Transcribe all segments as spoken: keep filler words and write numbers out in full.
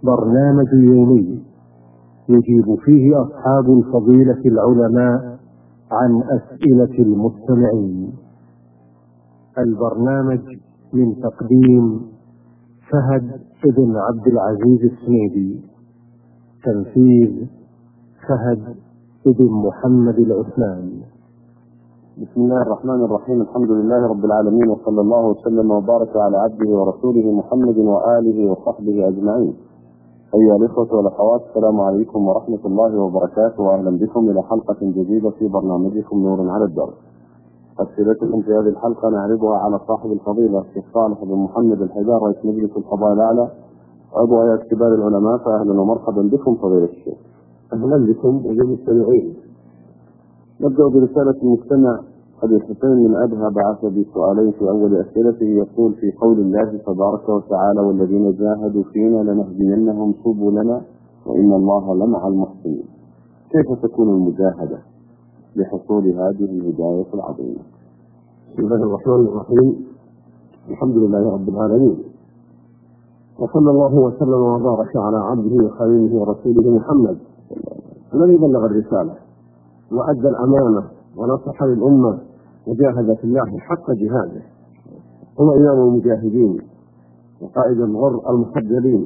برنامج يومي يجيب فيه أصحاب الفضيلة العلماء عن أسئلة المستمعين. البرنامج من تقديم فهد بن عبد العزيز السنيدي، تنفيذ فهد بن محمد العثمان. بسم الله الرحمن الرحيم. الحمد لله رب العالمين، وصلى الله وسلم وبارك على عبده ورسوله محمد وآله وصحبه أجمعين. أيها الإخوة والأخوات، السلام عليكم ورحمة الله وبركاته، وأهلا بكم إلى حلقة جديدة في برنامجكم نور على الدرب. أسئلتكم في هذه الحلقة نعرضها على صاحب الفضيلة الشيخ صالح بن محمد الحجار، رئيس مجلس القضاء الأعلى وعضو هيئة كبار العلماء. فأهلا ومرحبا بكم فضيلة الشيخ. أهلا بكم وبالمستمعين. نبدأ برسالة المستمع أبي الحسين من أبها، بعث بسؤالين في أول أسئلته. يقول: في قول الله تبارك وتعالى: والذين جاهدوا فينا لنهدينهم سبلنا وإن الله لمع المحسنين، كيف تكون المجاهدة لحصول هذه الهداية العظيمة؟ بسم الله الرحمن الرحيم. الحمد لله رب العالمين، وصلى الله وسلم وبارك على عبده وخليله ورسوله محمد الذي بلغ الرسالة وأدى الأمانة ونصح للأمة وجاهد في الله حق جهاده، هو إمام المجاهدين وقائد الغر المحجلين،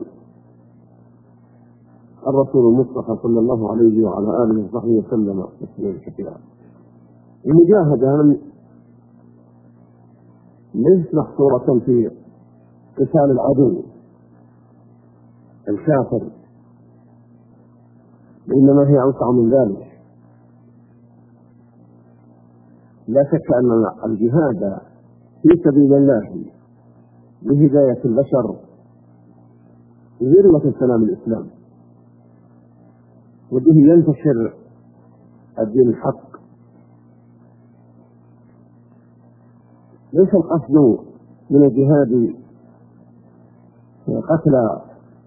الرسول المصطفى صلى الله عليه وعلى آله وصحبه وسلم تسليما كثيرا. المجاهدة ليست محصورة في قتال العدو الكافر، وإنما هي أوسع من ذلك. لا شك أن الجهاد في سبيل الله لهداية البشر ذروة سلام الإسلام، وبه ينتشر الدين الحق. ليس القصد من الجهاد قتل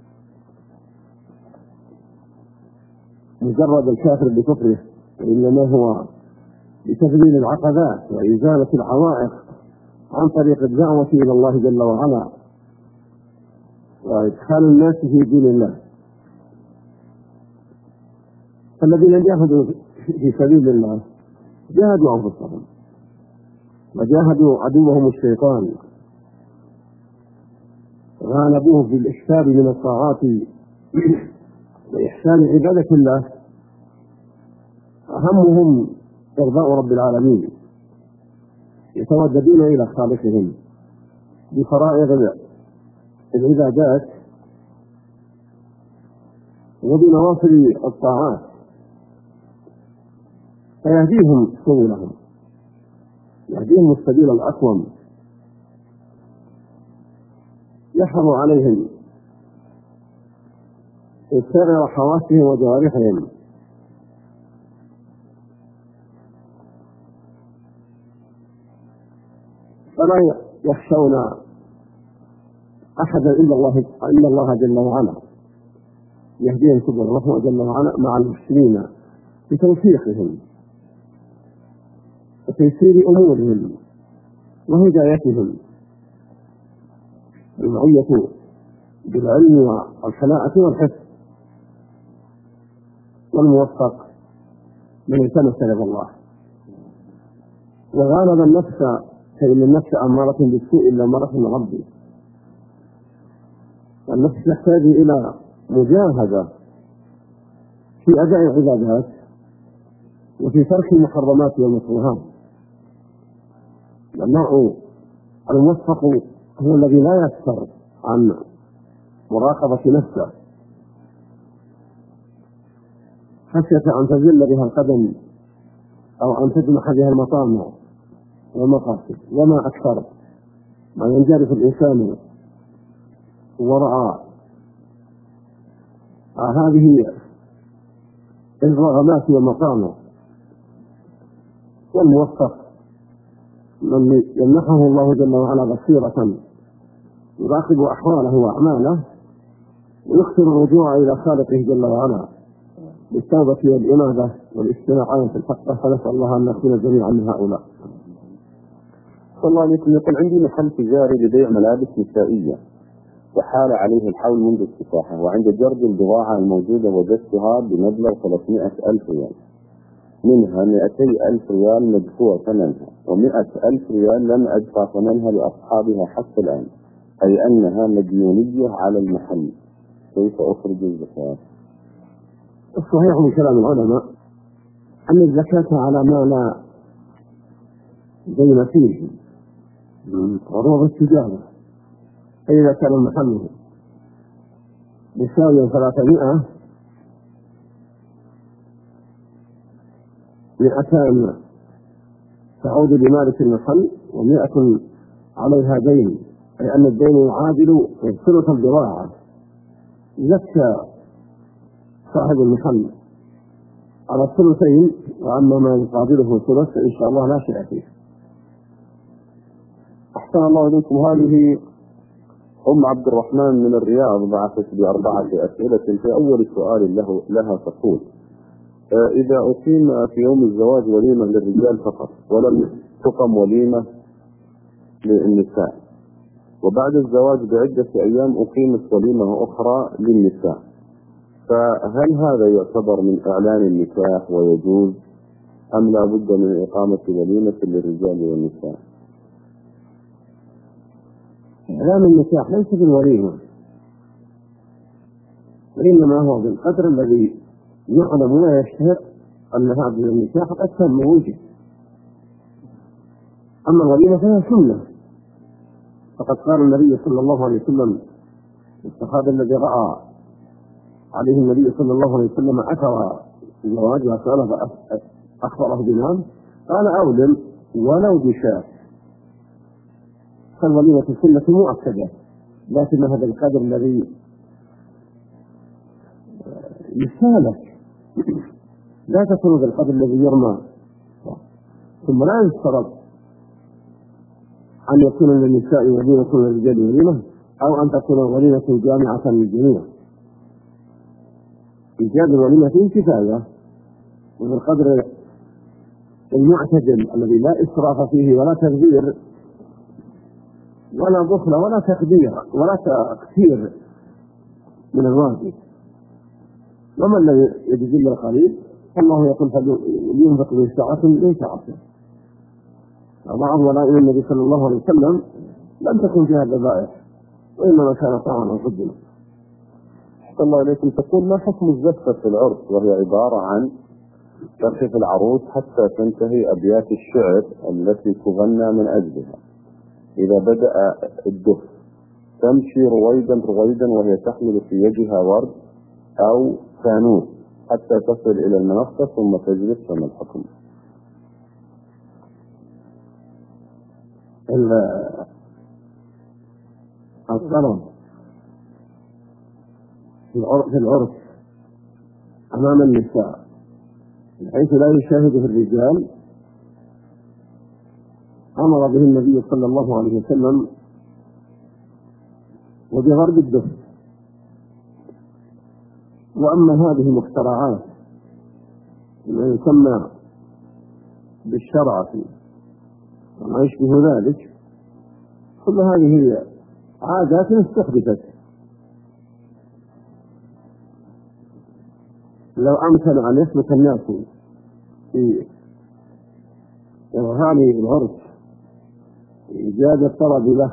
مجرد الكافر بكفره، وإنما هو بتذليل العقبات وإزالة العوائق عن طريق الدعوة إلى الله جل وعلا وإدخال الناس في دين الله. فالذين جاهدوا في سبيل الله جاهدوا أنفسهم وجاهدوا عدوهم الشيطان، غالبوه في الإكثار من الطاعات وإحسان عبادة الله، أهمهم إرضاء رب العالمين، يتوددون إلى خالقهم بفرائض العبادات وبنوافل الطاعات، فيهديهم سبلهم، يهديهم السبيل الأقوم، يحرم عليهم سائر حواسهم وجوارحهم، فلا يخشون أحدا إلا الله إلا الله جل وعلا، يهديهم سبل الرحمة جل وعلا مع المسلمين بتوفيقهم وتيسير أمورهم وهدايتهم، المعية بالعلم والحلاءة والحفظ، والموفق من التمس رضا الله. وغالب النفس فإن النفس أمارة بالسوء إلا ما رحم ربي، النفس تحتاج إلى مجاهدة في أداء العبادات وفي ترك المحرمات والمكروهات. المرء الموفق هو الذي لا يكثر عن مراقبة نفسه خشية أن تزل بها القدم أو أن تجمح بها المطامع والمقاصد، وما أكثر ما ينجرف الإنسان وراء هذه الرغبات والمطامع. والموفق من يمنحه الله جل وعلا بصيرة يراقب أحواله وأعماله ويكثر الرجوع إلى خالقه جل وعلا بالتوبة والإنابة والاستناعة في الحق. فنسأل الله أن نكون جميعا من هؤلاء. صلى الله عليه وسلم. يقول: عندي محل تجاري لبيع ملابس نسائية، وحال عليه الحول منذ افتتاحه، وعند جرد البضاعة الموجودة وجدتها بمبلغ ثلاثمائة ألف ريال، منها مئتي ألف ريال مدفوع ثمنها، ومئة ألف ريال لم أدفع ثمنها لأصحابها حتى الآن، أي أنها مديونية على المحل، كيف أخرج الزكاة؟ الصحيح من كلام العلماء أن الزكاة على ما لا دين فيه من عروض التجارة، فإذا كان المحل يساوي ثلاثمائة، مئتان تعود لمالك المحل ومئة عليها دين، أي أن الدين يعادل ثلث البضاعة، زكى صاحب المحل على الثلثين، وأما ما يقابله ثلث فإن شاء الله لا شيء فيه. أحسن الله إليكم. هذه أم عبد الرحمن من الرياض بعثت بأربعة أسئلة. في أول سؤال له لها تقول: إذا أقيم في يوم الزواج وليمة للرجال فقط ولم تقم وليمة للنساء، وبعد الزواج بعدة أيام أقيمت وليمة أخرى للنساء، فهل هذا يعتبر من إعلان النكاح ويجوز، أم لا بد من إقامة وليمة للرجال والنساء؟ إعلان النكاح ليس بالوليمة، وإنما هو بالقدر الذي يعلم ويشتهر أن هذا النكاح قد تم وجه. أما الوليمة فهي سنة، فقد قال النبي صلى الله عليه وسلم الصحابي الذي رأى عليه النبي صلى الله عليه وسلم أثر الزواج وسأله أخبره بنام، قال: أولم ولو بشاة. فالوليمة سنة مؤكدة، لكن هذا القدر الذي يسالك لا تكون بالقدر الذي يرمى. ثم لا يشترط أن يكون للنساء وليمة وللرجال وليمة، أو أن تكون وليمة جامعة للجميع. إيجاد الوليمة فيه كفاية، وبالقدر المعتدل الذي لا إسراف فيه ولا تغذير ولا بخل ولا تقدير ولا تقصير من الواجب. ومن الذي يجزي القليل فالله يقول فلينفق ذو سعة من سعته. بعض ولائم النبي صلى الله عليه وسلم لم تكن فيها ذبائح، وإنما كان طعاما قدما. أحسن الله إليكم. تقول: ما حكم الزفة في العرس، وهي عبارة عن ترخيف العروس حتى تنتهي أبيات الشعر التي تغنى من أجلها؟ إذا بدأ الدف تمشي رويدا رويدا وهي تحمل في يدها ورد أو فانوس حتى تصل إلى المنصة ثم تجلس، فما الحكم؟ الطلب في العرس أمام النساء بحيث لا يشاهده الرجال أمر به النبي صلى الله عليه وسلم، وبضرب الدف. وأما هذه المخترعات ما يسمى بالشرع وما يشبه ذلك، كل هذه هي عادات استحدثت. لو أمكن أن يثبت الناس في إرهاب العرس إيجاد الطلب له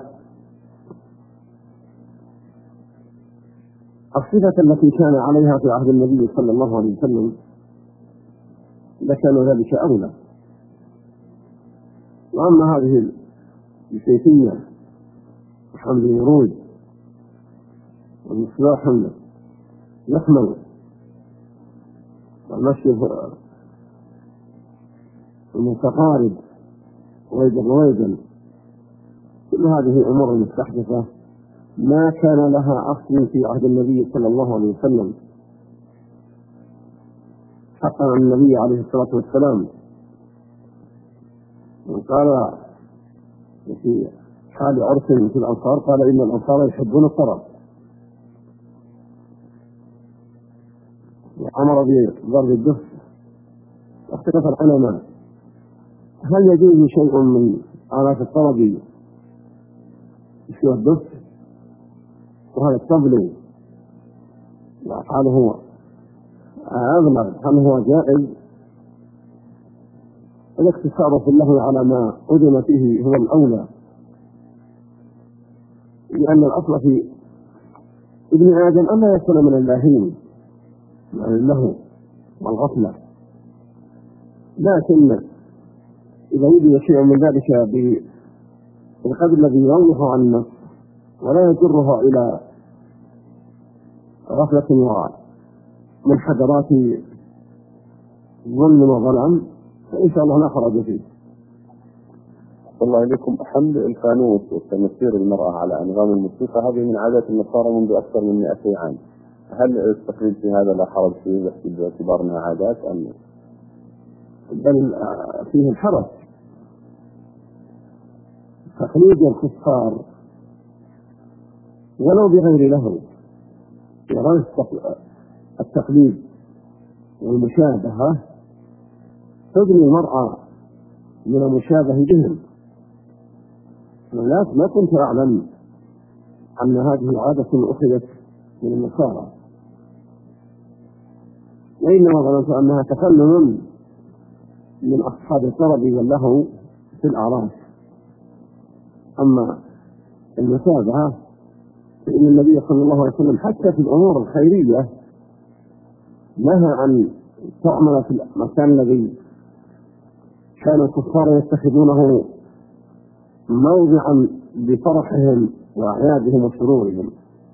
الصفة التي كان عليها في عهد النبي صلى الله عليه وسلم لكان ذلك أولى. وأما هذه الكيفية وحمل الورود والمصباح يحمل والمشي المتقارب رويدا رويدا، كل هذه أمور مستحدثة ما كان لها أصل في عهد النبي صلى الله عليه وسلم. حتى النبي عليه الصلاة والسلام قال في حال عرس في الأنصار قال: إن الأنصار يحبون الطرب، وأمر بضرب الدف. واختلف العلماء هل يجوز شيء من آلات الطرب يشبه الدف وهذا التبلي هل هو أبلغ؟ هل هو جائز؟ الاقتصار في اللهو على ما أذن فيه هو الأولى، لأن الأصل في ابن آدم أن لا يكون من اللاهين يعني اللهو والغفلة، لكن إذا وجد شيء من ذلك بالقدر الذي يروح عن النفس ولا يجرها إلى غفلة ومن حضرات ظلم وظلم فإن شاء الله لا حرج فيه. الله إليكم. حمل الفانوس وتمثيل المرأة على أنغام الموسيقى هذه من عادات النصارى منذ أكثر من مئتي عام، هل التقليد في هذا لا حرج فيه باعتبار أنها عادات أم؟ بل فيه الحرج. تقليد الكفار ولو بغير له يرى التقليد والمشابهة تغني المرأة من المشابه بهم. ولكن ما كنت أعلم أن هذه عادة أخذت من النصارى، وإنما ظننت أنها تفنن من أصحاب الطرب واللهو في الأعراس. أما المشابهة فإن النبي صلى الله عليه وسلم حتى في الأمور الخيرية نهى أن تعمل في المكان الذي كان الكفار يتخذونه موضعا لفرحهم وأعيادهم وسرورهم.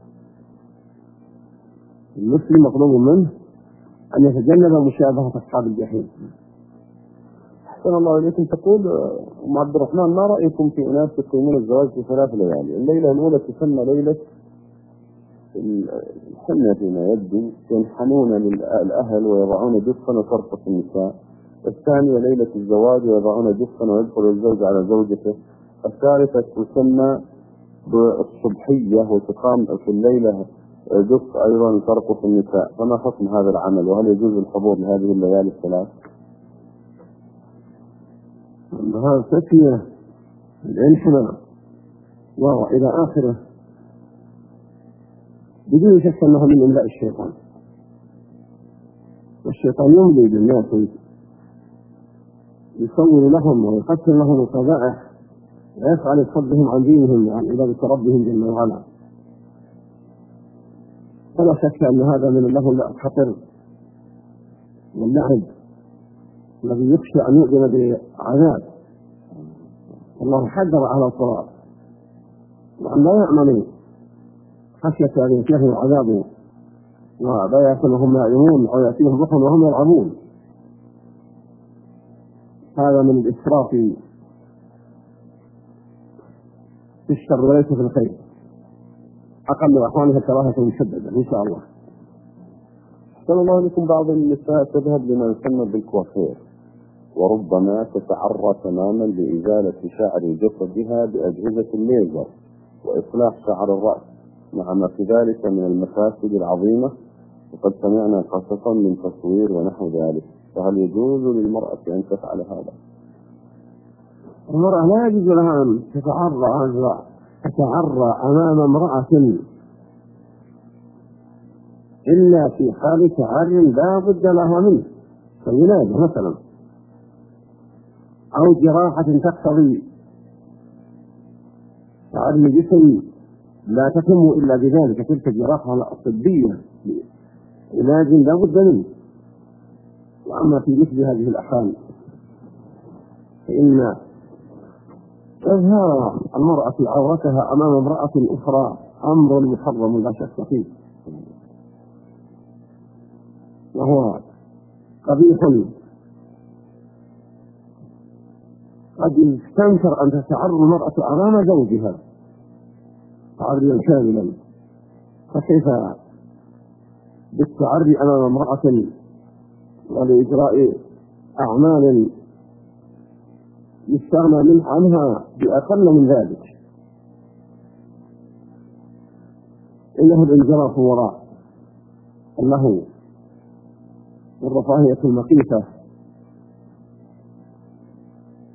المسلم مطلوب منه أن يتجنب مشابهة أصحاب الجحيم. أحسن الله إليكم. تقول أم عبد الرحمن: ما رأيكم في أناس يقيمون الزواج في ثلاث ليالي؟ الليلة الأولى تسمى ليلة الحنة فيما يبدو، ينحنون للأهل ويضعون دفا وترقص النساء. الثانية ليلة الزواج ويضعون دفا ويدخل الزوج على زوجته. الثالثة تسمى بالصبحية وتقام في الليلة دف أيضا ترقص النساء. فما حكم هذا العمل، وهل يجوز الحضور لهذه الليالي الثلاث؟ هذا تسمية الانحناء وإلى آخره بدون شك أنه من إملاء الشيطان، والشيطان يملي بالناس يصور لهم ويقتل لهم القبائح ويفعل صدهم عن دينهم وعن عبادة ربهم جل وعلا. فلا شك أن هذا من اللهو الخطر واللعب الذي يخشى أن يؤذن بعذاب. الله حذر على الصراط وأن لا يعملوا خشية أن يأتيهم عذاب وبياتا وهم نائمون أو يأتيهم ضحى وهم يلعبون. هذا من الإسراف في الشر وليس في الخير. أقل أحوالها كراهة مشددة إن شاء الله. أحسن الله لكم. بعض النساء تذهب لما يسمى بالكوافير وربما تتعرى تماما لإزالة شعر جسدها بأجهزة الليزر وإصلاح شعر الرأس، مع ما في ذلك من المفاسد العظيمة، وقد سمعنا قصصا من تصوير ونحو ذلك. فهل يجوز للمرأة أن تفعل هذا؟ المرأة لا يجوز لها أن تتعرى تتعرى أمام امرأة إلا في حال تعري لا بد لها منه كالولادة مثلا، أو جراحة تقتضي تعري جسم لا تتم إلا بذلك، تلك الجراحة الطبية علاج لا بد منه. وأما في مثل هذه الأحوال فإن إظهار المرأة عورتها أمام امرأة أخرى أمر محرم لا شك فيه، وهو قبيح قد يستنكر أن تتعرض المرأة أمام زوجها تعريا كاملا، فكيف بالتعري أمام امرأة ولإجراء أعمال يستغنى منه عنها بأقل من ذلك؟ إنه الانجراف وراء اللهو والرفاهية المقيتة.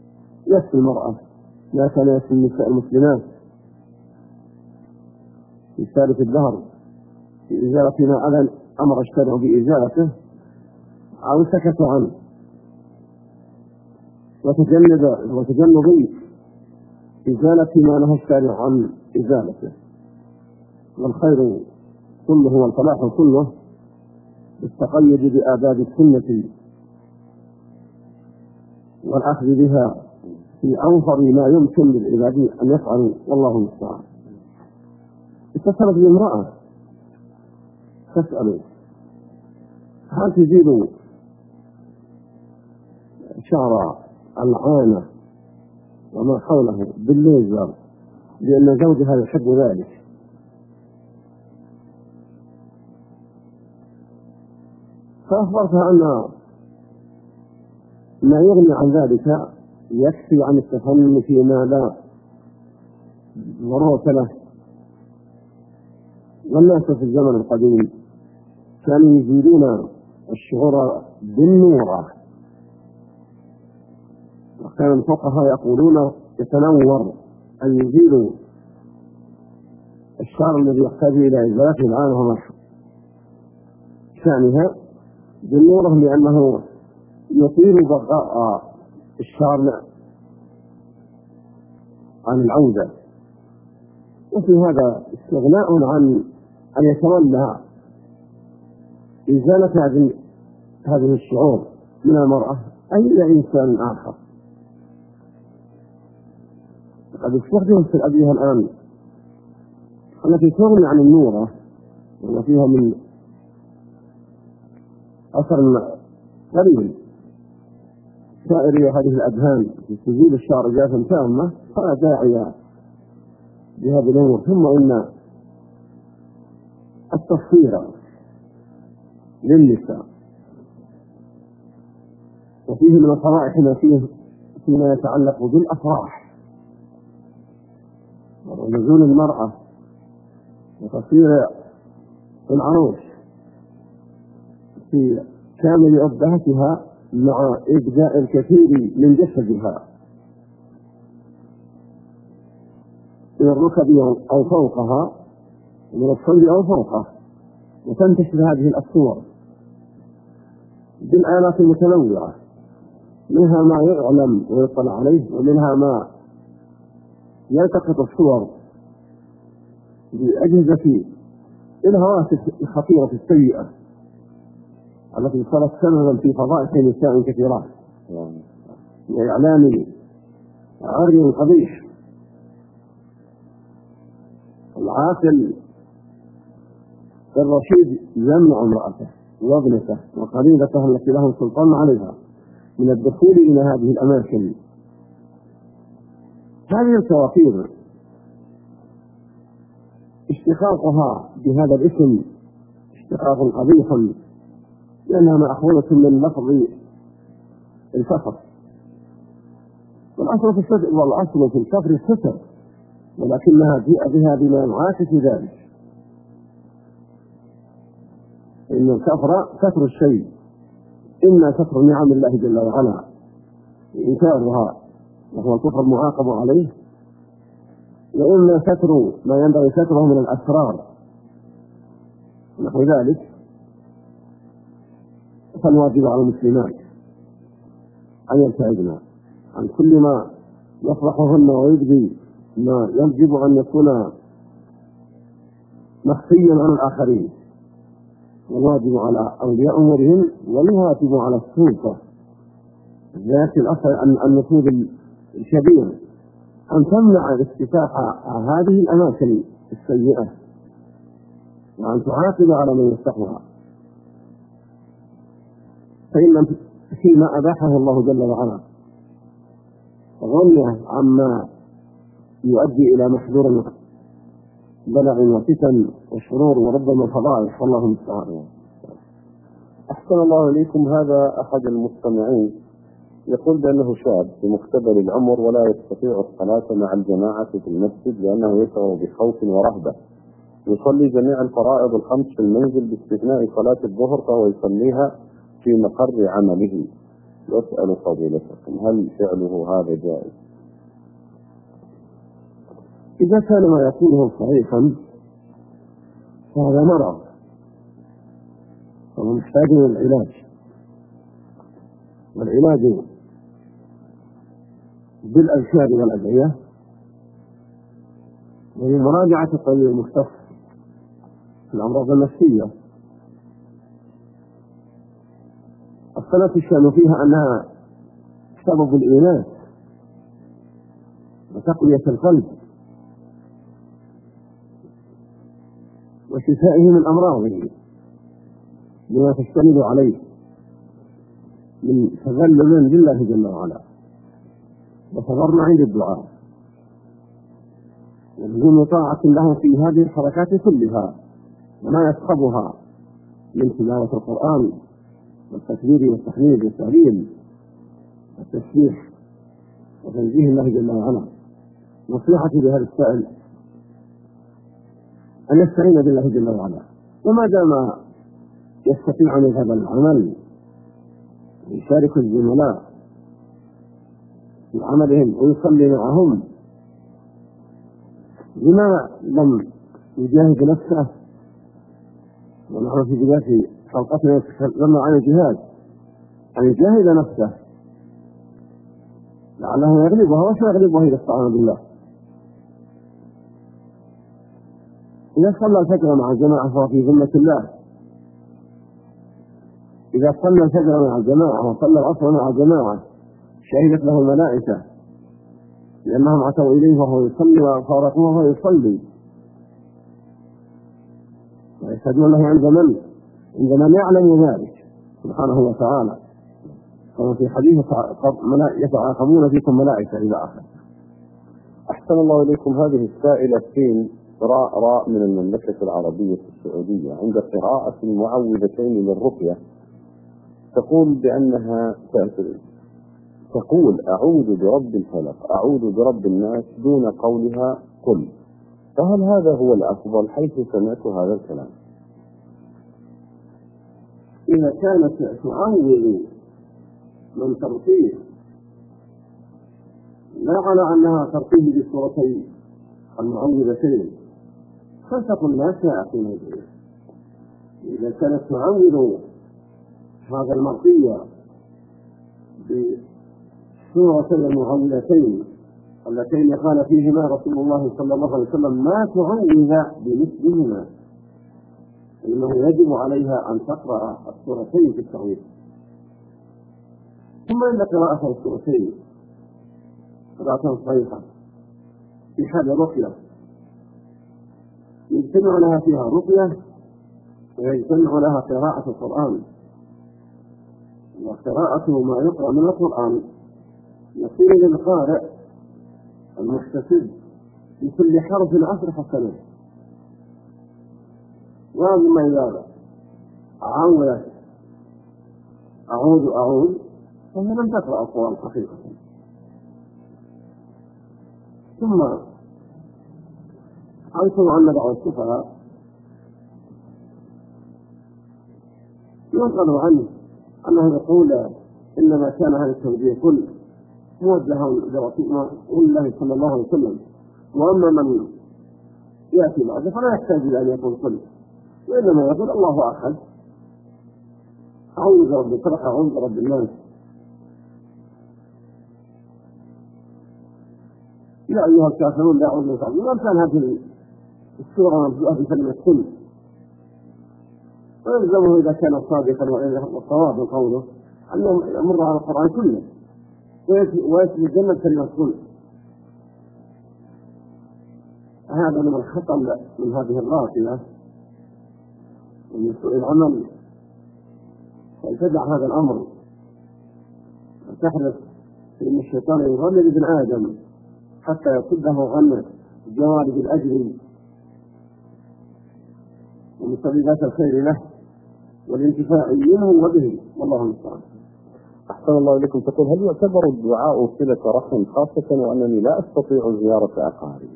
يكفي المرأة لا كان يكفي النساء المسلمات في ثالث الدهر في إزالة ما أذن أمر الشرع بإزالته أو سكت عنه وتجنب وتجنب إزالة ما نهى الشارع عن إزالته. والخير كله والفلاح كله بالتقيد بآداب السنة والأخذ بها في أوفر ما يمكن للعباد أن يفعلوا، والله المستعان. اتصلت بامرأة تسأل هل تزيل شعر العانة وما حوله بالليزر لأن زوجها يحب ذلك، فأخبرتها أن ما يغني عن ذلك يكفي عن التفنن فيما لا ضرورة له. والناس في الزمن القديم كانوا يزيدون الشعور بالنورة، وكان الفقهاء يقولون يتنور أن يزيلوا الشعر الذي يحتاج إلى إزالته الآن هو شأنها بالنورة، لأنه يطيل بقاء الشعر عن العودة. وفي هذا استغناء عن أن يتولى إزالة هذه الشعور من المرأة أي إنسان آخر. قد استخدمت في الأدوية الآن التي تغني عن النورة وما فيها من أثر قليل سائر هذه الأدهان في تزيل الشعر جافا تامة، فلا داعي بهذه الأمور. ثم إن التصوير للنساء وفيه من الفضائح ما فيه فيما يتعلق بالأفراح ونزول المرأة وتصوير العروس في كامل أبهتها مع إبداء الكثير من جسدها من الركب أو فوقها من الصلب أو فوقه، وتنتشر هذه الصور بالآلات المتنوعة، منها ما يعلم ويطلع عليه، ومنها ما يلتقط الصور بأجهزة الهواتف الخطيرة السيئة التي صارت سببا في فضائح نساء كثيرات وإعلان عري قبيح. العاقل الرشيد يمنع امرأته وابنته وقريبته التي لهم سلطان عليها من الدخول إلى هذه الأماكن. هذه الكوافير اشتقاقها بهذا الاسم اشتقاق قبيح، لأنها مأخوذة من لفظ الكفر، والأصل في الستر والأصل في الكفر الستر، ولكنها جاء بها بما يعاكس ذلك. إن الكفر ستر الشيء، إما ستر نعم الله جل وعلا إنكارها وهو الكفر المعاقب عليه، وإما ستر ما ينبغي ستره من الأسرار نحو ذلك. فالواجب على المسلمات أن يبتعدن عن كل ما يفضحهن ويجبي ما يجب أن يكون مخفيا عن الآخرين، والواجب على أولياء أمورهم والواجب على السلطة ذات الأصل أن النفوذ الكبير أن تمنع افتتاح هذه الأماكن السيئة وأن تعاقب على من يفتحها، فإن فيما أباحه الله جل وعلا غنى عما يؤدي إلى محذور بلع وفتن وشرور وربما فضائح، والله المستعان. أحسن الله إليكم. هذا أحد المستمعين يقول بأنه شاب في مقتبل العمر ولا يستطيع الصلاة مع الجماعة في المسجد لأنه يشعر بخوف ورهبة، يصلي جميع الفرائض الخمس في المنزل باستثناء صلاة الظهر فهو يصليها في مقر عمله. يسأل فضيلتكم هل فعله هذا جائز؟ إذا كان ما يقوله صحيحا فهذا مرض وهو محتاج إلى العلاج، والعلاج بالأذكار والأدعية وبمراجعة الطبيب المختص في الأمراض النفسية. الصلاة الشأن فيها أنها سبب الإيمان وتقوية القلب وشفائه من أمراضه بما تشتمل عليه من تذلل لله جل وعلا وتضرع عند الدعاء ولزوم طاعة له في هذه الحركات كلها وما يصحبها من تلاوة القرآن والتكبير والتحميد والتهليل والتسبيح وتنزيه الله جل وعلا. نصيحتي لهذا السائل أن يستعين بالله جل وعلا، وما دام يستطيع أن يذهب العمل ويشارك الزملاء في عملهم ويصلي معهم، لما لم يجاهد نفسه؟ ونحن في بداية حلقتنا نتكلم عن الجهاد، أن يجاهد نفسه لعله يغلبها وسيغلبها إذا استعان بالله. إذا صلى الفجر مع الجماعة فهو في ذمة الله، إذا صلى الفجر مع الجماعة وصلى العصر مع الجماعة شهدت له الملائكة لأنهم أتوا إليه وهو يصلي وفارقوه وهو يصلي، ويشهدون له عند من عند من يعلم ذلك سبحانه وتعالى، كما في حديث يتعاقبون فيكم ملائكة إلى آخره. أحسن الله إليكم. هذه السائلة سين راء راء من المملكة العربية السعودية عند قراءة المعوذتين للرقية تقول بأنها تقول أعوذ برب الفلق أعوذ برب الناس دون قولها قل، فهل هذا هو الأفضل حيث سمعت هذا الكلام؟ إذا كانت تعوذ من ترتيب لا على أنها ترتيب بسورتين المعوذتين فلتقل ما شاء في موضوعه. إذا كانت تعوذ هذا المرقية بسورتين المعوذتين اللتين قال فيهما رسول الله صلى الله عليه وسلم ما تعوذ بمثلهما، إنه يجب عليها أن تقرأ السورتين في التعويذ. ثم إن قراءة السورتين قراءة صحيحة في حال رقية يجتمع لها فيها رقية ويجتمع لها قراءة القرآن، وقراءة ما يقرأ من القرآن يصير للقارئ المحتسب بكل حرف عشر حسنات. وأما إذا عاولت أعوذ أعوذ فهي لم تقرأ القرآن حقيقة. ثم أنكر أن بعض السفهاء ينقل عنه أنه يقول إنما كان هذا التوجيه كل موجها لرسول الله صلى الله عليه وسلم، وأما من يأتي بعده فلا يحتاج إلى أن يقول كل، وإنما يقول الله أحد أعوذ برب الفلق أعوذ برب الناس. يا أيها الكافرون لا أعوذ برب الناس، وإن كان هذه السورة مبدوءة بكلمة كل، ويلزمه إذا كان صادقا والصواب قوله أنه يمر على القرآن كله ويثبت جنة كلمة كل. هذا من الخطأ من هذه الراقية ومن سوء العمل، فلتدع هذا الأمر وتحرص إن الشيطان يغلب ابن آدم حتى يصده غنى الجوارب الأجر ومسببات الخير له والانتفاع منه وبه، والله المستعان. أحسن الله إليكم. تقول هل يعتبر الدعاء صلة رحم خاصة وأنني لا أستطيع زيارة أقاربي؟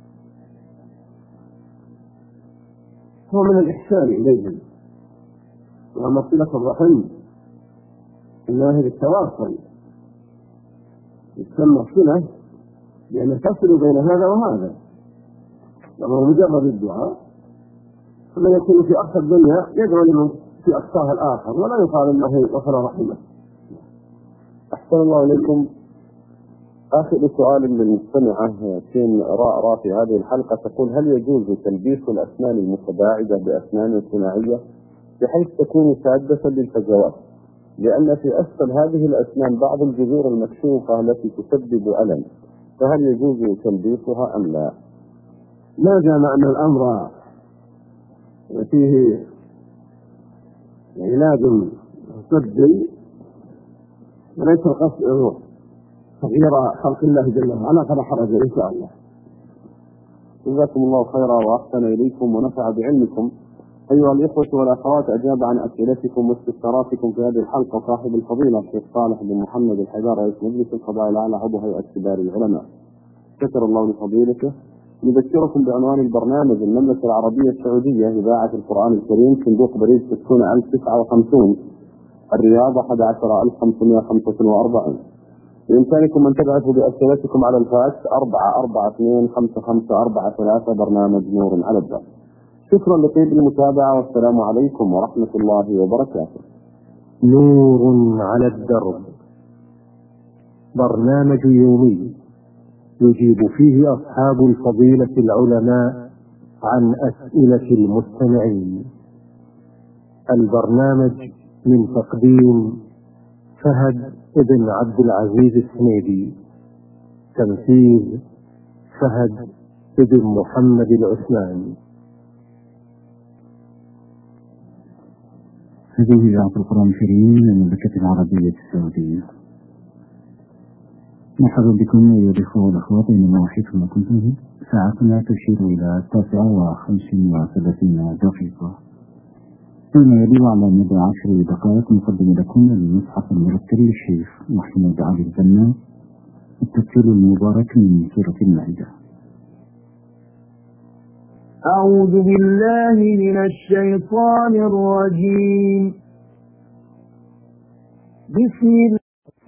هو من الإحسان إليهم، وأما صلة الرحم إنها بالتواصل يسمى صلة لأن تصل بين هذا وهذا، وهو مجرد الدعاء من يكون في أقصى الدنيا يدعو لمن في أقصاها الآخر ولا يقال أنه وصل رحمه. أحسن الله إليكم. آخر سؤال للمستمعة سين راء راء في هذه الحلقة تقول: هل يجوز تلبيس الأسنان المتباعدة بأسنان صناعية بحيث تكون سادة للفجوات، لأن في أسفل هذه الأسنان بعض الجذور المكشوفة التي تسبب ألم، فهل يجوز تلبيسها أم لا؟ ما دام أن الأمر فيه علاج طبي وليس القصد تغيير خلق الله جل وعلا فلا حرج إن شاء الله. جزاكم الله خيرا وأحسن إليكم ونفع بعلمكم. أيها الإخوة والأخوات، أجاب عن أسئلتكم واستفساراتكم في هذه الحلقة صاحب الفضيلة الشيخ صالح بن محمد الحجار رئيس مجلس القضاء الأعلى عضو هيئة كبار العلماء، شكر الله لفضيلته. نذكركم بعنوان البرنامج: المملكة العربية السعودية، إذاعة القرآن الكريم، صندوق بريد ستون ألف وتسعة وخمسين، الرياض أحد عشر ألف وخمسمائة وخمسة وأربعين. بإمكانكم أن تبعثوا بأسئلتكم على الفاكس أربعة أربعة اثنين خمسة خمسة أربعة ثلاثة، برنامج نور على الدرب. شكرا لطيب المتابعة والسلام عليكم ورحمة الله وبركاته. نور على الدرب، برنامج يومي يجيب فيه أصحاب الفضيلة العلماء عن أسئلة المستمعين. البرنامج من تقديم فهد ابن عبد العزيز السنيدي، تنفيذ فهد ابن محمد العثماني. هذه إذاعة القرآن الكريم للمملكة العربية السعودية. مرحبا بكم أيها الأخوة والأخوات أينما وحيتم كنتم. ساعتنا تشير إلى التاسعة وخمس وثلاثين دقيقة، فيما يلي على مدى عشر دقائق نقدم لكم المصحف المرتل للشيخ محمد علي البنا، التفسير المبارك من سورة المائدة. أعوذ بالله من الشيطان الرجيم. بسم الله.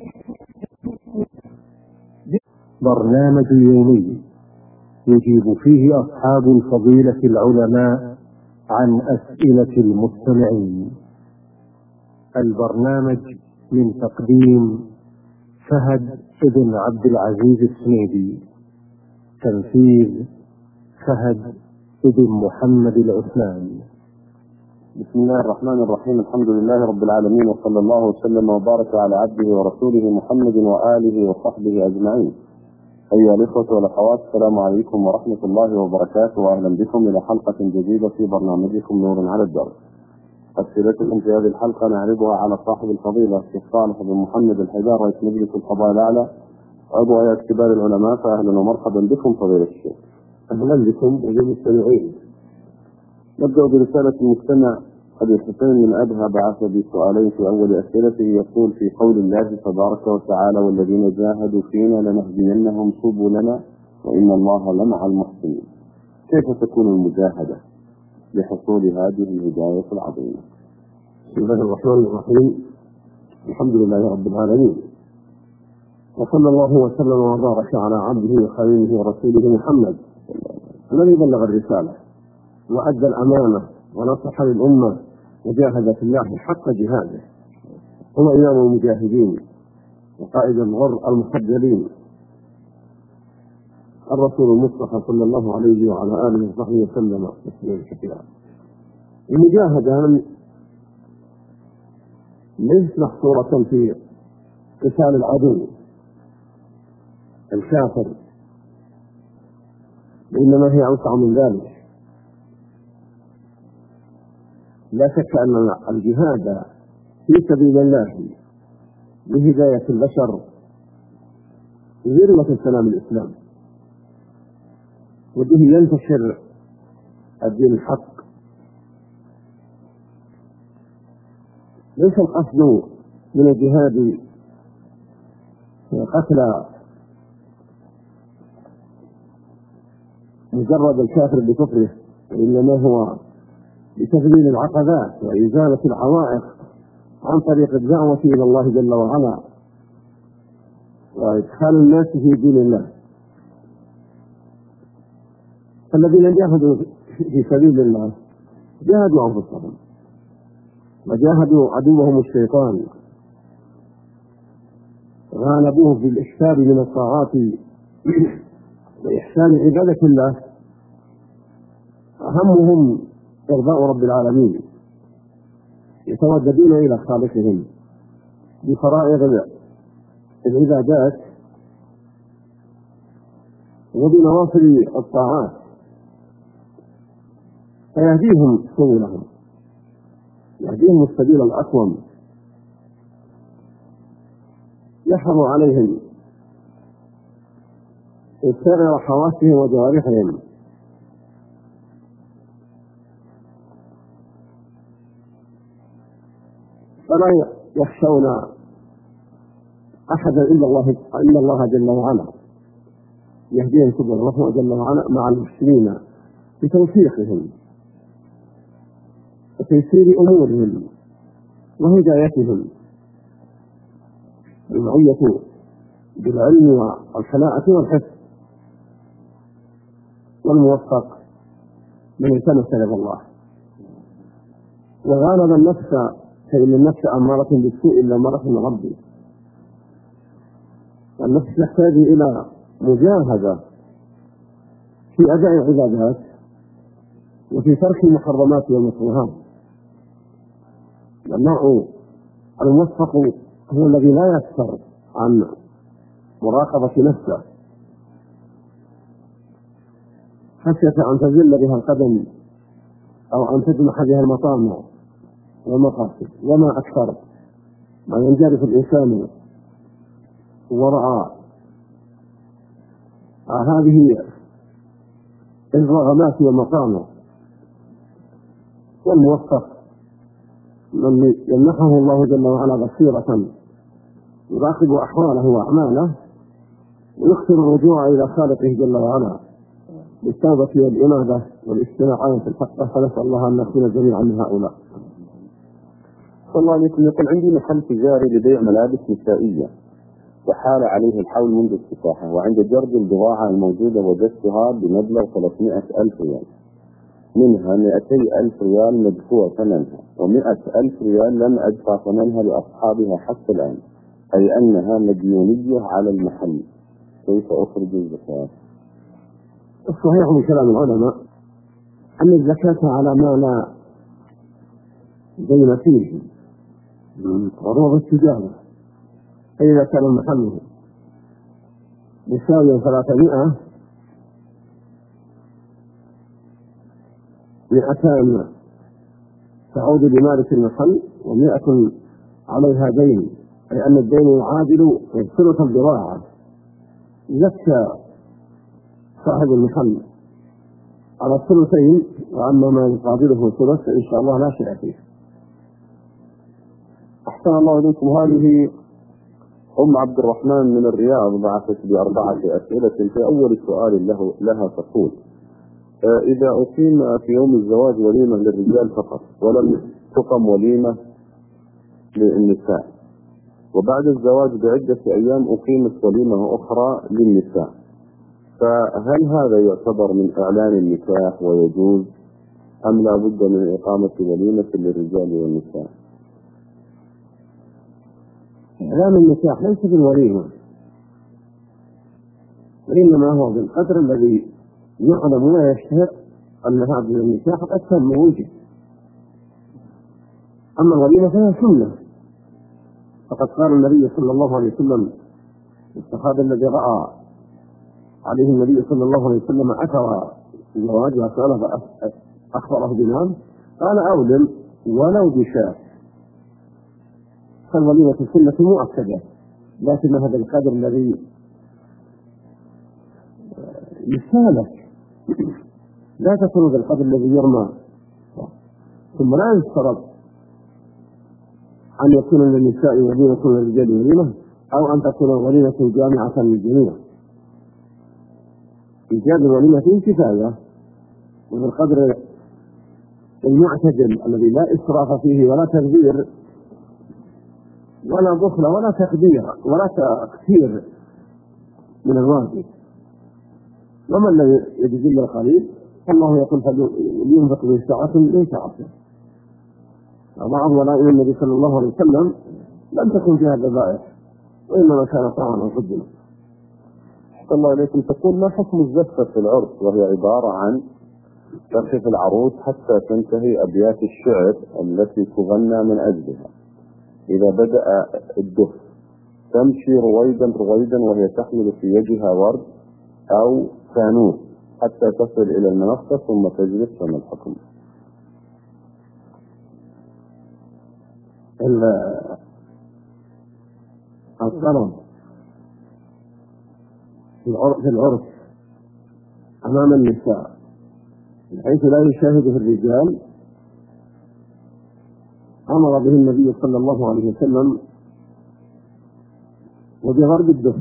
برنامج يومي يجيب فيه أصحاب الفضيلة العلماء عن أسئلة المستمعين. البرنامج من تقديم فهد ابن عبد العزيز السنيدي، تنفيذ فهد ابن محمد العثماني. بسم الله الرحمن الرحيم. الحمد لله رب العالمين، وصلى الله وسلم وبارك على عبده ورسوله محمد وآله وصحبه أجمعين. أيها الإخوة والأخوات، السلام عليكم ورحمة الله وبركاته، وأهلا بكم إلى حلقة جديدة في برنامجكم نور على الدرب. أسئلتكم في هذه الحلقة نعرضها على صاحب الفضيلة الشيخ صالح بن محمد الحجار رئيس مجلس القضاء الأعلى عضو هيئة كبار العلماء، فأهلا ومرحبا بكم فضيلة الشيخ. أهلا بكم وبالمستمعين. نبدأ برسالة المستمع أبي الحسين من أدهى، بعث بسؤالين في أول أسئلته. يقول: في قول الله تبارك وتعالى: والذين جاهدوا فينا لنهدينهم سبلنا وإن الله لمع المحسنين، كيف تكون المجاهدة لحصول هذه الهداية العظيمة؟ بسم الله الرحمن الرحيم. الحمد لله رب العالمين، وصلى الله وسلم وبارك على عبده وخليله ورسوله محمد الذي بلغ الرسالة وأدى الأمانة ونصح للأمة وجاهد في الله حق جهاده، هو إمام المجاهدين وقائد الغر المفضلين الرسول المصطفى صلى الله عليه وعلى آله وصحبه وسلم تسليما كثيرا. المجاهدة ليست محصورة في قتال العدو الكافر، وإنما هي أوسع من ذلك. لا شك أن الجهاد في سبيل الله لهداية البشر ذروة سلام الإسلام، وبه ينتشر الدين الحق. ليس القصد من الجهاد قتل مجرد الكافر بكفره، وإنما هو بتذليل العقبات وإزالة العوائق عن طريق الدعوة إلى الله جل وعلا وإدخال الناس في دين الله. فالذين جاهدوا في سبيل الله جاهدوا أنفسهم وجاهدوا عدوهم الشيطان، غالبوه في الإكثار من الطاعات وإحسان عبادة الله، همهم إرضاء رب العالمين، يتوددون إلى خالقهم بفرائض العبادات وبنوافل الطاعات، فيهديهم سبلهم، يهديهم السبيل الأقوم، يحرم عليهم سائر حواسهم وجوارحهم فلا يخشون أحدا إلا الله إلا الله جل وعلا، يهديهم سبل الرحمة جل وعلا مع المسلمين بتوفيقهم وتيسير أمورهم وهدايتهم، المعية بالعلم والحلاءة والحفظ، والموفق من التمس رضا الله. وغالب النفس فإن النفس أمارة بالسوء إلا أمارة من ربي، النفس تحتاج إلى مجاهدة في أداء العبادات وفي ترك المحرمات والمكروهات. النوع الموفق هو الذي لا يكثر عن مراقبة نفسه خشية أن تزل بها القدم أو أن تجمح بها المطامع والمقاصد، وما أكثر ما ينجرف الإنسان وراء هذه الرغبات والمطامع. والموفق من يمنحه الله جل وعلا بصيرة يراقب أحواله وأعماله ويكثر الرجوع إلى خالقه جل وعلا بالتوبة والإنابة والاستماع في الحق، فنسأل الله أن نكون جميعا من هؤلاء. صلى الله عليه وسلم يقول عندي محل تجاري لبيع ملابس نسائية وحال عليه الحول منذ افتتاحه، وعند جرد البضاعة الموجودة وجدتها بمبلغ ثلاثمائة ألف ريال، منها مئتي ألف ريال مدفوع ثمنها ومئة ألف ريال لم أدفع ثمنها لأصحابها حتى الآن، أي أنها مديونية على المحل، كيف أخرج الزكاة؟ الصحيح من كلام العلماء أن الزكاة على ما لا دين فيه عروض التجارة، فإذا كان المحل يساوي ثلاثمائة مئتان تعود لمالك المحل ومئة عليها دين، أي أن الدين يعادل ثلث البضاعة، زكى صاحب المحل على الثلثين، وأما ما يقابله ثلث فإن شاء الله لا شيء فيه. أحسن الله إليكم. هذه أم عبد الرحمن من الرياض بعثت بأربعة أسئلة. في أول سؤال له لها تقول: إذا أقيم في يوم الزواج وليمة للرجال فقط ولم تقم وليمة للنساء، وبعد الزواج بعدة أيام أقيمت وليمة أخرى للنساء، فهل هذا يعتبر من إعلان النكاح ويجوز أم لا بد من إقامة وليمة للرجال والنساء؟ إعلان النكاح ليس بالوليمة، وإنما هو بالقدر الذي يعلم ويشهر أن هذا النكاح قد تم وجد. أما الوليمة فهي سنة، فقد قال النبي صلى الله عليه وسلم الصحابي الذي رأى عليه النبي صلى الله عليه وسلم أثر الزواج وسأله أخبره بنام قال: أولم ولو بشاة. فالوليمة سنة مؤكدة، لكن هذا القدر الذي يسالك لا تكون بالقدر الذي يرمى، ثم لا يشترط أن يكون للنساء وليمة وللرجال وليمة، أو أن تكون وليمة جامعة للجميع. إيجاد الوليمة فيه كفاية، وبالقدر المعتدل الذي لا إسراف فيه ولا تغذير ولا بخل ولا تقدير ولا تكثير من الواجب. ومن لا يجزل القليل الله يقول فلينفق ذو سعة من سعته. بعض ولائم النبي صلى الله عليه وسلم لم تكن فيها ذبائح، وإنما كان طعاما قدما. أحسن الله إليكم. تقول ما حكم الزفة في العرس، وهي عبارة عن ترخيف العروس حتى تنتهي أبيات الشعر التي تغنى من أجلها. إذا بدأ الدف تمشي رويدا رويدا وهي تحمل في يدها ورد أو فانوس حتى تصل إلى المنصة ثم تجلس. فما الحكم؟ الطرب في العرس أمام النساء بحيث لا يشاهده الرجال أمر به النبي صلى الله عليه وسلم وبضرب الدف.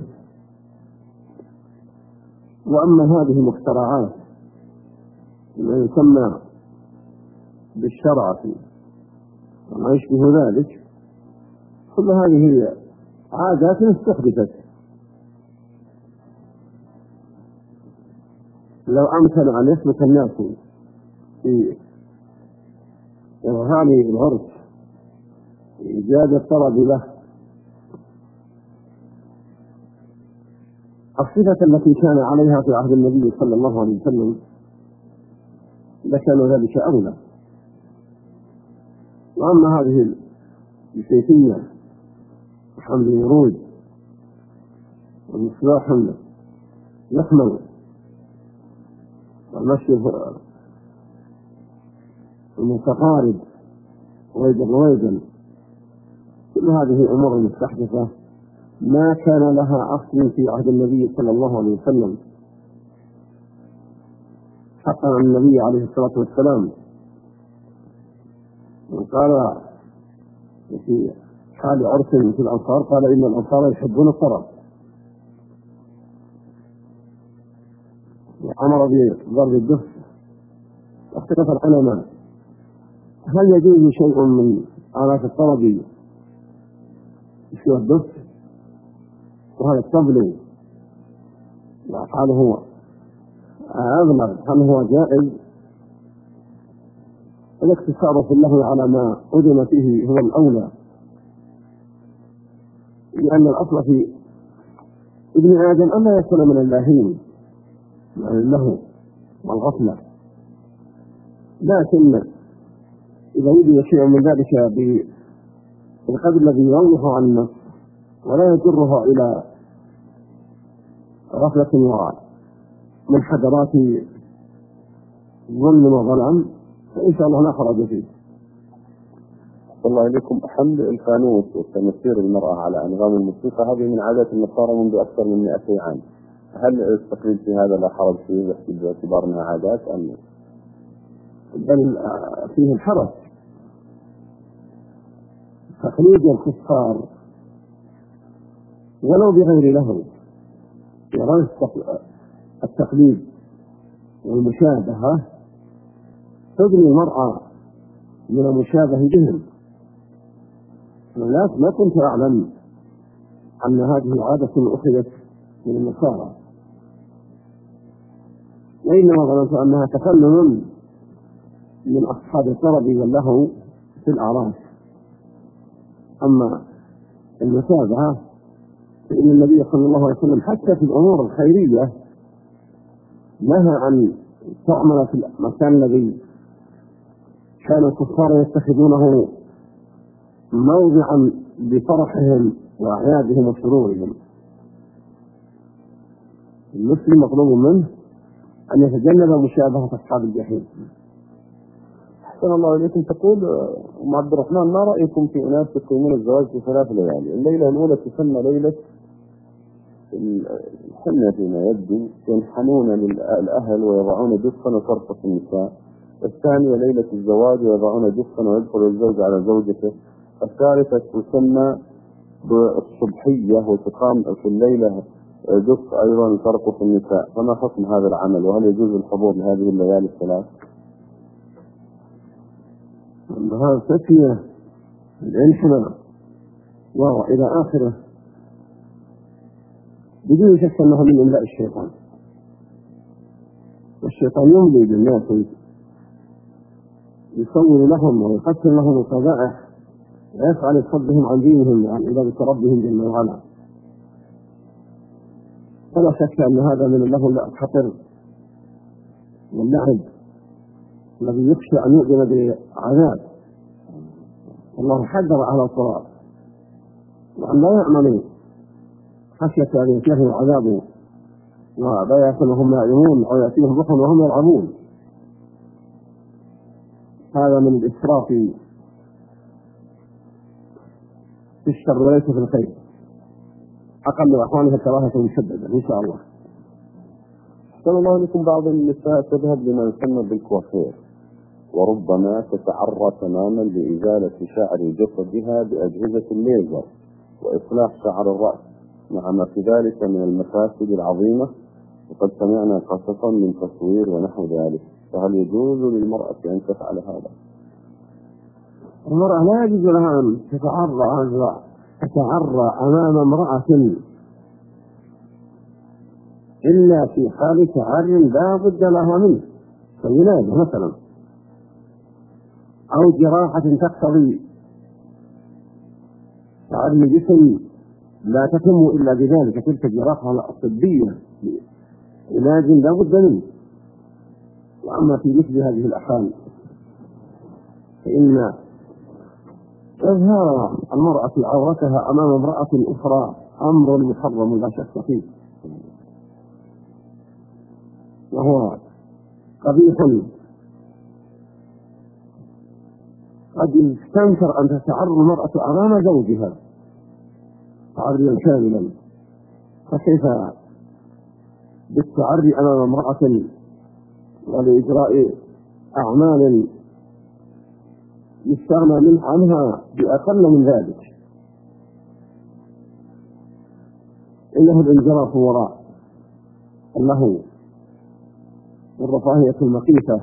وأما هذه المخترعات ما يسمى بالشرع وما يشبه ذلك، كل هذه هي عادات استحدثت. لو أمكن أن يثبت الناس في إظهار العرس إيجاد الطلب له الصفة التي كان عليها في عهد النبي صلى الله عليه وسلم لكان ذلك أولى. وأما هذه الكيفية حمل الورود ومصباح يحمل والمشي المتقارب رويدا رويدا، كل هذه أمور مستحدثة ما كان لها أصل في عهد النبي صلى الله عليه وسلم. حتى النبي عليه الصلاة والسلام قال في حال عرس في الأنصار قال إن الأنصار يحبون الطرب، وأمر بضرب الدف. اختلف العلماء هل يجوز شيء من آلات الطرب يشبه الدف، وهذا الطبل هل هو أغلب هل هو جائز؟ الاقتصار في اللهو على ما أذن فيه هو الأولى، لأن الأصل في ابن آدم أن لا يكون من اللاهين من اللهو والغفلة. لكن إذا وجد شيء من ذلك بالقدر الذي يروح عن النفس ولا يجرها إلى غفلة ومنحدرات ظلم وظلم فإن شاء الله لا حرج فيه. الله إليكم. حمل الفانوس وتمثيل المرأة على أنغام الموسيقى هذه من عادات النصارى منذ أكثر من مئتي عام، هل التقليد في هذا لا حرج فيه باعتبار أنها عادات أم؟ بل فيه الحرج. تقليد الكفار ولو بغير له يرى التقليد والمشابهة تغني المرأة من المشابهة بهم. الناس ما كنت أعلم أن هذه عادة أخذت من النصارى، وإنما ظننت أنها تفنن من أصحاب الطرب واللهو في الأعراس. أما المشابهة فإن النبي صلى الله عليه وسلم حتى في الأمور الخيرية نهى أن تعمل في المكان الذي كان الكفار يتخذونه موضعا لفرحهم وأعيادهم وسرورهم. المسلم مطلوب منه أن يتجنب مشابهة أصحاب الجحيم. أحسن الله إليكم. تقول أم عبد الرحمن ما رأيكم في أناس يقيمون الزواج في ثلاث ليالي؟ الليلة الأولى تسمى ليلة الحنة فيما يبدو، ينحنون للأهل ويضعون دفا وترقص النساء. الثانية ليلة الزواج ويضعون دفا ويدخل الزوج على زوجته. الثالثة تسمى بالصبحية وتقام في الليلة دف أيضا ترقص النساء. فما حكم هذا العمل، وهل يجوز الحضور لهذه الليالي الثلاث؟ هذا تسمية الانحناء وإلى آخره بدون شك أنه من إملاء الشيطان. والشيطان يملي بالناس يسول لهم ويقتل لهم القبائح ويفعل صدهم عن دينهم وعن عبادة ربهم جل وعلا. فلا شك أن هذا من اللهو الخطر واللعب الذي يخشى أن يؤذن بعذاب. الله حذر على الصراط وأن لا يعملوا خشية أن يأتيهم العذاب وبياتا وهم نائمون أو يأتيهم ضحى وهم يلعبون. هذا من الإسراف في الشر وليس في الخير. أقل أحوالها كراهة مشددة إن شاء الله. أحسن الله لكم. بعض النساء تذهب لما يسمى بالكوافير وربما تتعرى تماما لإزالة شعر جسدها بأجهزة الليزر وإصلاح شعر الرأس مع ما في ذلك من المفاسد العظيمة، وقد سمعنا قصصا من تصوير ونحو ذلك، فهل يجوز للمرأة أن تفعل هذا؟ المرأة لا يجوز لها أن تتعرى تتعرى أمام امرأة إلا في حال تعر لا بد لها منه كولادة مثلا، أو جراحة تقتضي تعري جسم لا تتم إلا بذلك، تلك الجراحة الطبية علاج لا بد منه. وأما في مثل هذه الأحوال فإن إظهار المرأة عورتها أمام امرأة أخرى أمر محرم لا شك فيه، وهو قبيح. قد يستنكر أن تتعرض المرأة أمام زوجها تعريا كاملا، فكيف بالتعري أمام امرأة ولإجراء أعمال يستغنى منه عنها بأقل من ذلك؟ إنه الانجراف وراء اللهو والرفاهية المقيتة.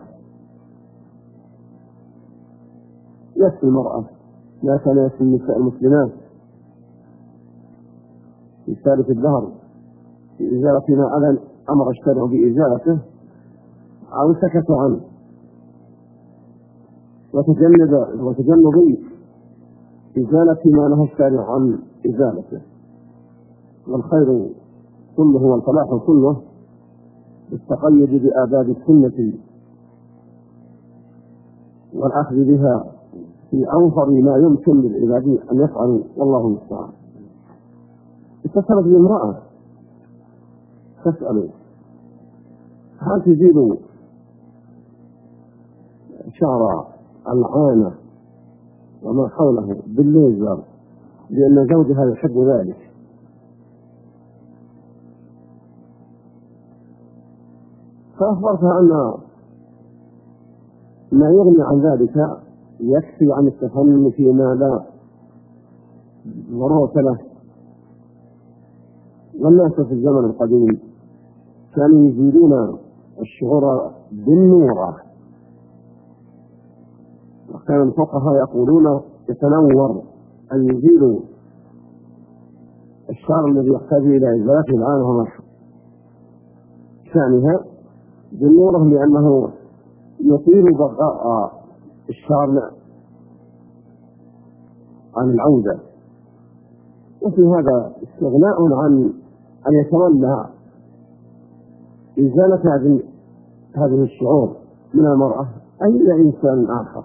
يكفي المرأة لا كان يكفي النساء المسلمات في ثالث الدهر في إزالة ما أذن أمر الشرع بإزالته أو سكتوا عنه، وتجنب وتجنب إزالة ما نهى الشارع عن إزالته. والخير كله والفلاح كله بالتقيد بآداب السنة والأخذ بها في أوفر ما يمكن للعباد أن يفعلوا، والله المستعان. اتصلت بامرأة تسأل هل تزيل شعر العانة وما حوله بالليزر لأن زوجها يحب ذلك. فأخبرتها أن ما يغني عن ذلك يكفي عن التفنن فيما لا ضرورة له. والناس في الزمن القديم كانوا يزيدون الشعور بالنورة، وكان الفقهاء يقولون يتنور أن يزيلوا الشعر الذي يحتاج إلى إزالته الآن هو شأنها بالنورة، لأنه يطيل بقاء الشعر عن العودة. وفي هذا استغناء عن أن يتولى إزالة هذه الشعور من المرأة أي إنسان آخر.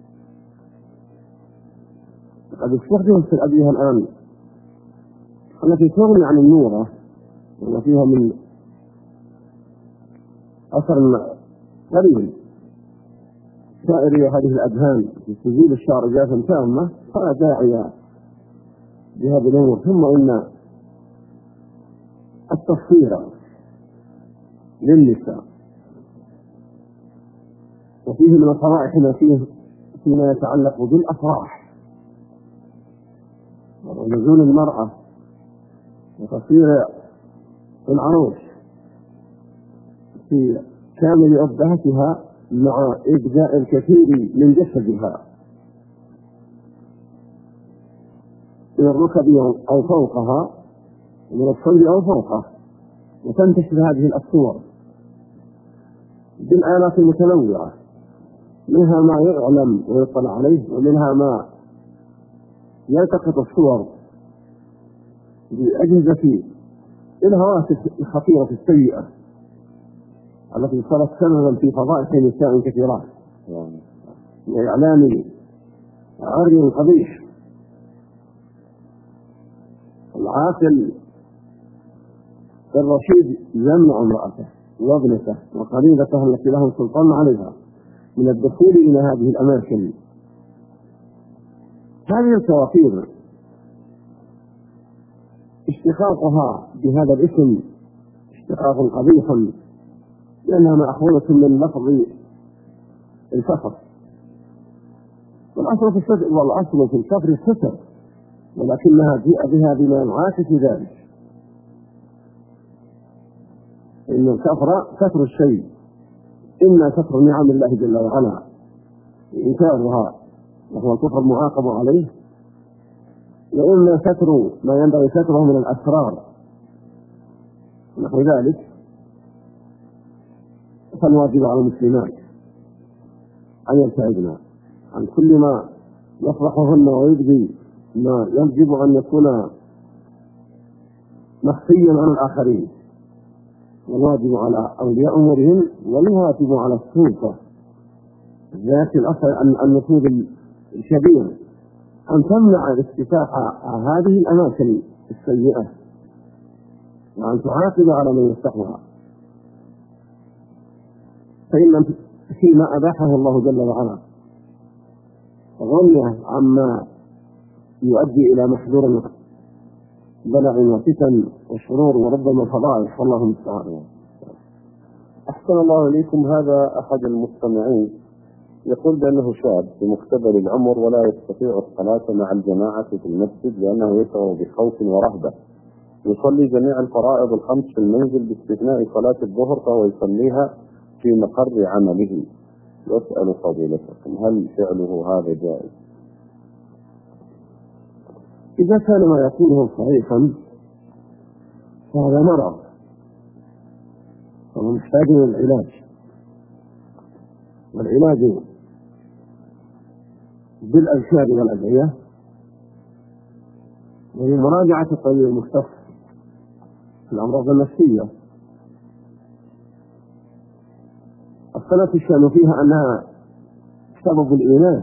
قد استخدمت في الأدوية الآن التي تغني عن النورة وفيها من أثر قليل سائر هذه الأدهان تزيل الشعر جافا تامة، فلا داعي بهذا الأمر. ثم إن التصوير للنساء وفيه من الفضائح ما فيه فيما يتعلق بالأفراح ونزول المرأة وتصوير العروس في كامل أبهتها مع إبداء الكثير من جسدها من الركب أو فوقها ومن الصلب أو فوقه، وتنتشر هذه الصور بالآلات المتنوعة، منها ما يعلم ويطلع عليه، ومنها ما يلتقط الصور بأجهزة الهواتف الخطيرة السيئة التي صارت سببا في فضائح نساء كثيرات وإعلان عرض قبيح. العاقل الرشيد يمنع امرأته وابنته وقريبته التي لهم سلطان عليها من الدخول إلى هذه الأماكن. هذه الكوافير اشتقاقها بهذا الاسم اشتقاق قبيح، لأنها مأخوذة من لفظ الفخر، والأصل في الستر والأصل في الكفر الستر، ولكنها جاء بها بما يعاكس ذلك، إن الكفر ستر الشيء، إما ستر نعم الله جل وعلا إنكارها وهو الكفر المعاقب عليه، وإما ستر ما ينبغي ستره من الأسرار نحو ذلك. فالواجب على المسلمات أن يبتعدن عن كل ما يفضحهن ويبدي ما يجب أن يكون مخفيا عن الآخرين، والواجب على أولياء أمورهم والواجب على السلطة ذات الأصل النفوذ الكبير أن تمنع الافتتاح هذه الأماكن السيئة وأن تعاقب على من يفتحها، فإن فيما أباحه الله جل وعلا غنية عما يؤدي إلى محذور بلع وفتن وشرور وربما فضائح، والله المستعان. أحسن الله إليكم. هذا أحد المستمعين يقول بأنه شاب في مقتبل العمر ولا يستطيع الصلاة مع الجماعة في المسجد لأنه يشعر بخوف ورهبة، يصلي جميع الفرائض الخمس في المنزل باستثناء صلاة الظهر، فهو يصليها في مقر عمله. يسأل فضيلتكم هل فعله هذا جائز؟ إذا كان ما يقوله صحيحا فهذا مرض فهو محتاج إلى العلاج، والعلاج بالأذكار والأدعية وبمراجعة الطبيب المختص في الأمراض النفسية. الصلاة الشأن فيها أنها سبب الإيمان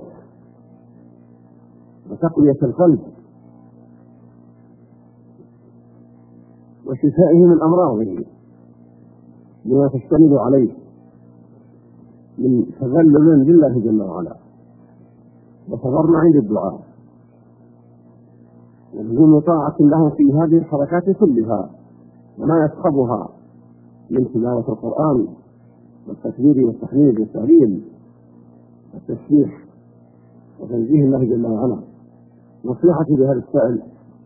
وتقوية القلب وشفائه من أمراضه بما تشتمل عليه من تذلل لله جل وعلا وتضرع عند الدعاء ولزوم طاعة له في هذه الحركات كلها وما يصحبها من تلاوة القرآن والتكبير والتحميد والتهليل والتسبيح وتنزيه الله جل وعلا. نصيحتي لهذا السائل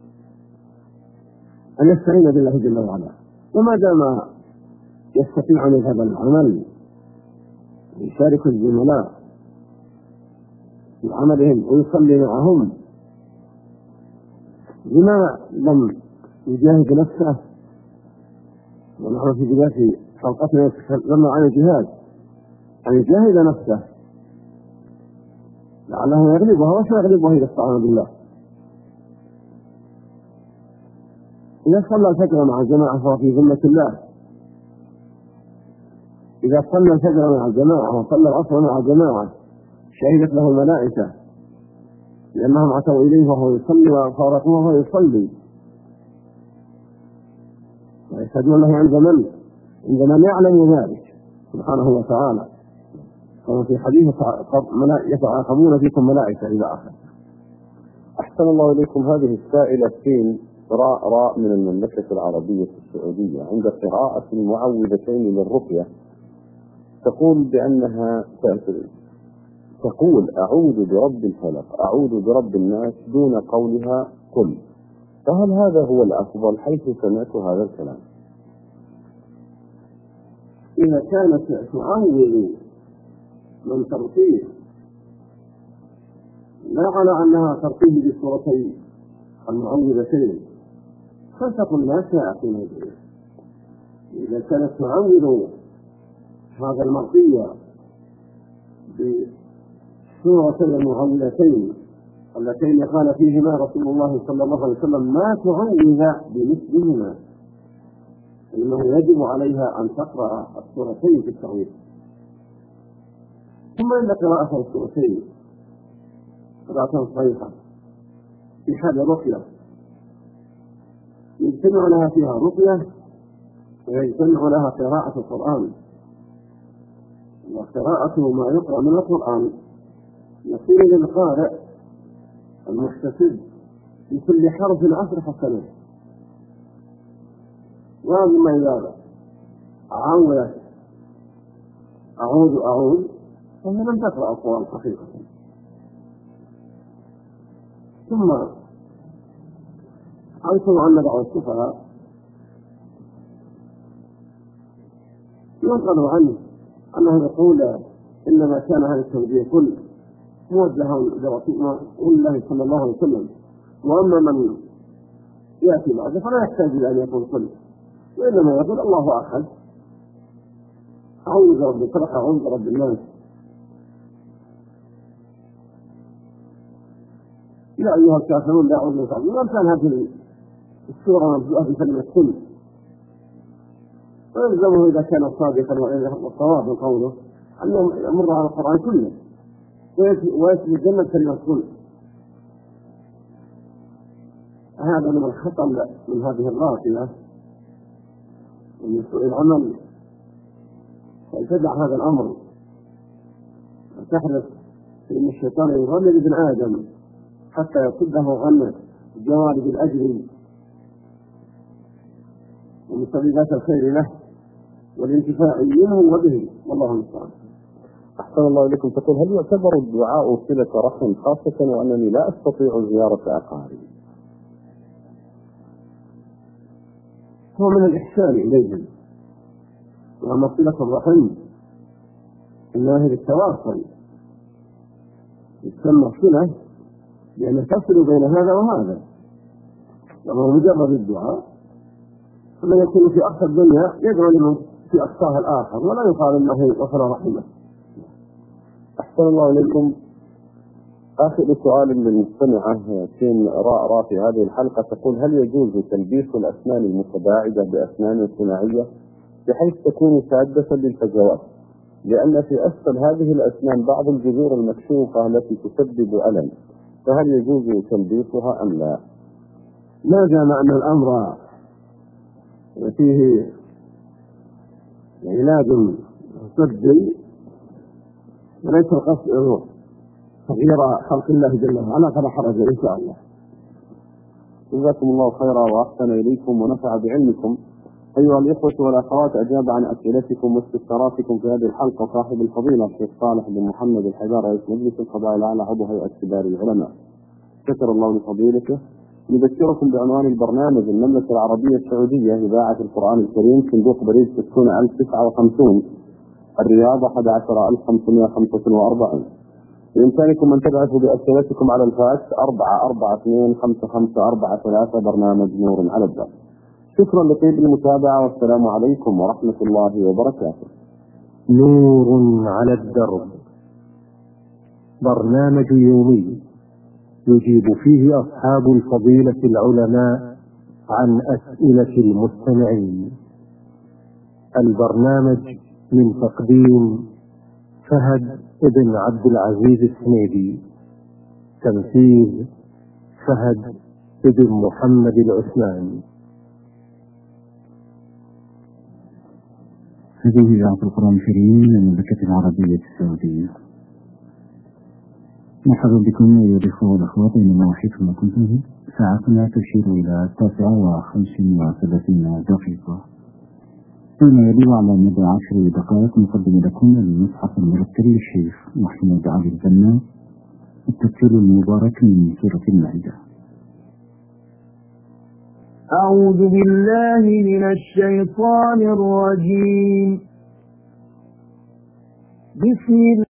أن يستعين بالله جل وعلا، وما دام يستطيع أن يذهب العمل ويشارك الزملاء في عملهم ويصلي معهم لما لم يجاهد نفسه. ونحن في بداية حلقتنا لما عن الجهاد أن يجاهد نفسه لعله يغلبها وسيغلبها إذا استعان بالله. إذا صلى الفجر مع الجماعة فهو في ذمة الله، إذا صلى الفجر مع الجماعة وصلى العصر مع الجماعة شهدت له الملائكة لأنهم أتوا إليه وهو يصلي وفارقوه وهو يصلي، ويشهدون له عند من عند من يعلم ذلك سبحانه وتعالى، كما في حديث يتعاقبون فيكم ملائكة إلى آخره. أحسن الله إليكم. هذه السائلة سين راء راء من المملكة العربية السعودية عند قراءة المعوذتين للرقية تقول بأنها تقول أعوذ برب الفلق أعوذ برب الناس دون قولها قل، فهل هذا هو الأفضل حيث سمعت هذا الكلام؟ إذا كانت تعوذ من ترتيه لا على أنها ترتيه بصورتين المعوذتين فلتقل ما شاء في موضوعه. إذا كانت تعوذ هذا المرقية بسورتين المعوذتين اللتين قال فيهما رسول الله صلى الله عليه وسلم ما تعوذ بمثلهما، إنه يجب عليها أن تقرأ السورتين في التعويذ. ثم إن قراءة السورتين قراءة صحيحة في حال رقية يجتمع لها فيها رقية ويجتمع لها قراءة القرآن، وقراءته ما يقرأ من القرآن يصير للقارئ المحتسب في كل حرف عشر حسنات. وهذا إذا عاود أعود أعود فهي لم تقرأ القرآن حقيقة. ثم أنكر أن بعض السفهاء ينقل عنه أنه يقول إنما كان هذا التوجيه كل موجها لرسول الله صلى الله عليه وسلم، وأما من يأتي بعده فلا يحتاج إلى أن يقول كل، وإنما يقول الله أحد، أعوذ برب الفلق، أعوذ برب الناس، يا أيها الكافرون لا أعوذ برب الناس. وكان هذه السورة مبدوءة بكلمة كل، ويلزمه إذا كان صادقا والصواب من قوله أنه يمر على القرآن كله ويثبت جنة كلمة كل. هذا من الخطأ من هذه الراقية ومن سوء العمل، فلتدع هذا الأمر وتحرص إن الشيطان يغلب ابن آدم حتى يصده عن جوانب الأجر ومسببات الخير له والانتفاع منه وبه، والله المستعان. أحسن الله إليكم. تقول هل يعتبر الدعاء صلة رحم خاصة وأنني لا أستطيع زيارة أقاربي؟ هو من الإحسان إليهم، وأما صلة الرحم إنها بالتواصل يسمى صلة لأن تصل بين هذا وهذا، وهو مجرد الدعاء فمن يكون في أقصى الدنيا يدعو لمن في أقصاها الآخر ولا يقال أنه وصل رحمه. أحسن الله إليكم. آخر سؤال للمستمعة سين راء راء في هذه الحلقة تقول هل يجوز تلبيس الأسنان المتباعدة بأسنان صناعية بحيث تكون سادة للفجوات، لأن في أسفل هذه الأسنان بعض الجذور المكشوفة التي تسبب ألم، فهل يجوز تلبيسها أم لا؟ ما دام أن الأمر فيه علاج طبي وليس القصد تغيير خلق الله جل وعلا فلا حرج إن شاء الله. جزاكم الله خيرا وأحسن إليكم ونفع بعلمكم. أيها الإخوة والأخوات، أجاب عن أسئلتكم واستفساراتكم في هذه الحلقة صاحب الفضيلة الشيخ صالح بن محمد الحجار رئيس مجلس القضاء الأعلى عضو هيئة كبار العلماء، شكر الله لفضيلته. نذكركم بعنوان البرنامج: المملكة العربية السعودية، إذاعة القرآن الكريم، صندوق بريد ستون ألف وتسعة وخمسين، الرياض أحد عشر ألف وخمسمائة وخمسة وأربعين. بإمكانكم أن تبعثوا بأسئلتكم على الفاكس أربعة أربعة اثنين خمسة خمسة أربعة ثلاثة، برنامج نور على الدرب. شكرا لطيب المتابعة والسلام عليكم ورحمة الله وبركاته. نور على الدرب، برنامج يومي يجيب فيه أصحاب الفضيلة العلماء عن أسئلة المستمعين. البرنامج من تقديم فهد ابن عبد العزيز السنيدي، تنفيذ فهد ابن محمد العثماني. هذه إذاعة القرآن الكريم للمملكة العربية السعودية. مرحبا بكم أيها الأخوة والأخوات أينما حيثما كنتم. ساعتنا تشير إلى التاسعة وخمس وثلاثين دقيقة، فيما يلي على مدى عشر دقائق نقدم لكم المصحف المرتل للشيخ محمود علي البنا، التفسير المبارك من سورة المائدة. أعوذ بالله من الشيطان الرجيم. بسم الله